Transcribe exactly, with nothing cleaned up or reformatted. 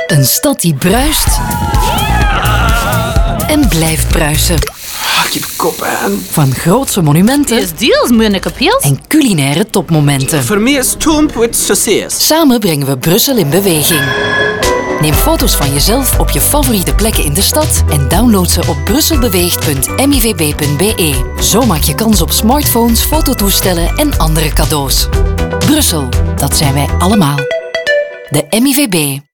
Een stad die bruist en blijft bruisen. Ik heb koppijn. Van grootse monumenten Is deals moeilijke pils? en culinaire topmomenten. Voor mij is toomp met sauciers. Samen brengen we Brussel in beweging. Neem foto's van jezelf op je favoriete plekken in de stad en download ze op brusselbeweegt punt m i v b punt b e. Zo maak je kans op smartphones, fototoestellen en andere cadeaus. Brussel, dat zijn wij allemaal. De M I V B.